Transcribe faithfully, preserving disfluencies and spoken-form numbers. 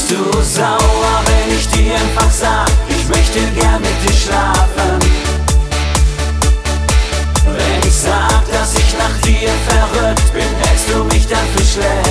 Bist du sauer, wenn ich dir einfach sag, ich möchte gern mit dir schlafen? Wenn ich sag, dass ich nach dir verrückt bin, hältst du mich dann für schlecht?